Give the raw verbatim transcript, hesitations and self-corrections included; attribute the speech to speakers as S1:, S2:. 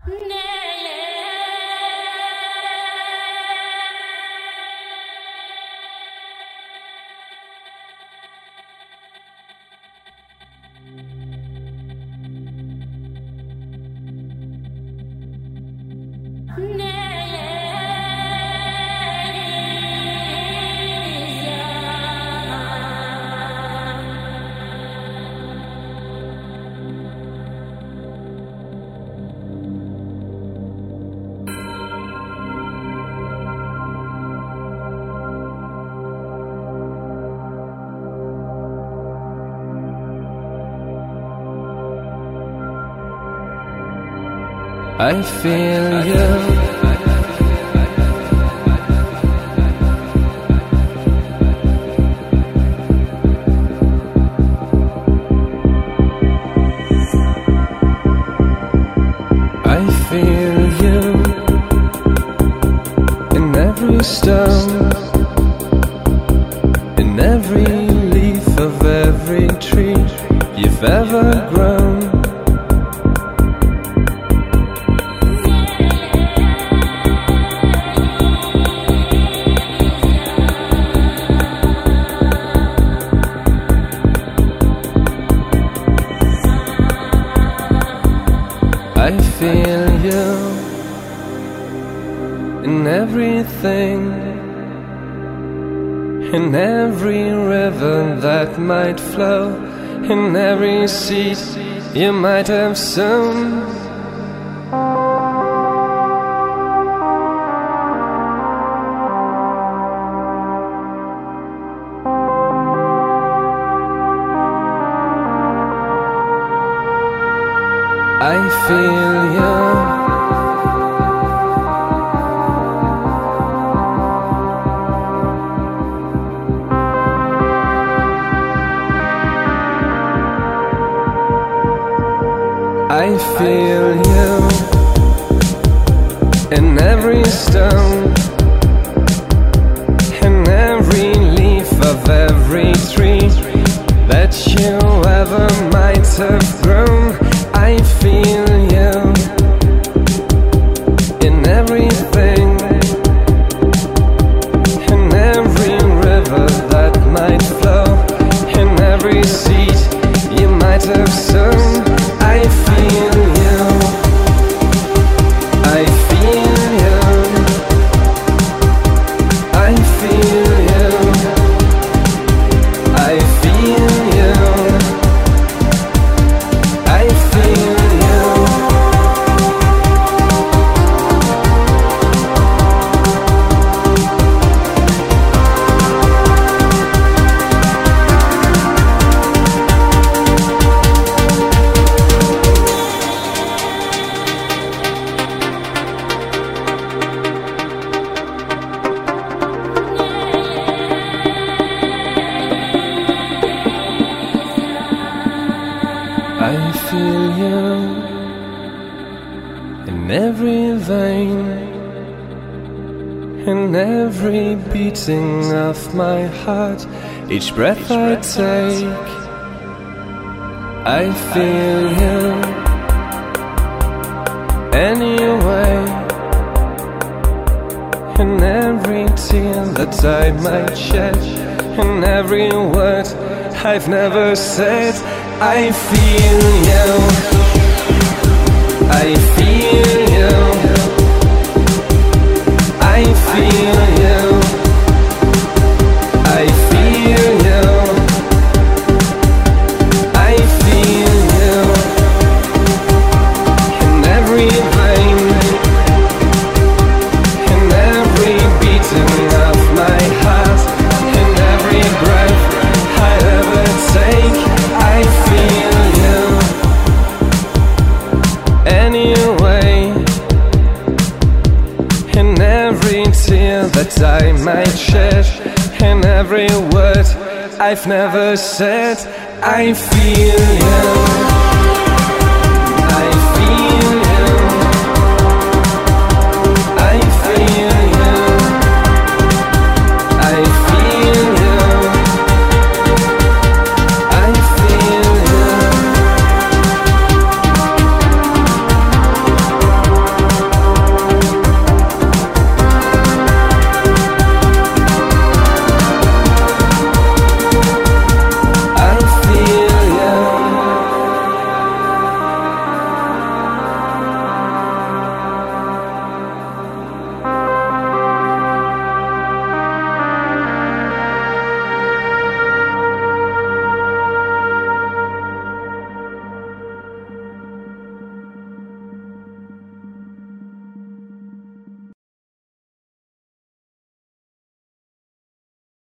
S1: I feel you. I feel you in every stone, in every leaf of every tree you've ever grown. I feel you in everything, in every river that might flow, in every seed you might have sown. I feel you. I feel you in every stone, in every leaf of every tree that you ever might have grown. I feel you in everything, in every river that might flow, in every seed you might have sown. I feel you, I feel you, I feel you, I feel you, I feel you. I feel you in every vein, in every beating of my heart, each breath I take. I feel you anyway, in every tear that I might shed, in every word I've never said. I feel you, I feel you, I feel you, I feel you, I feel you in every vein, in every beating of my heart, in every breath I ever take. I feel you anyway, in every tear that I might shed, in every word I've never said. I feel you, I feel you.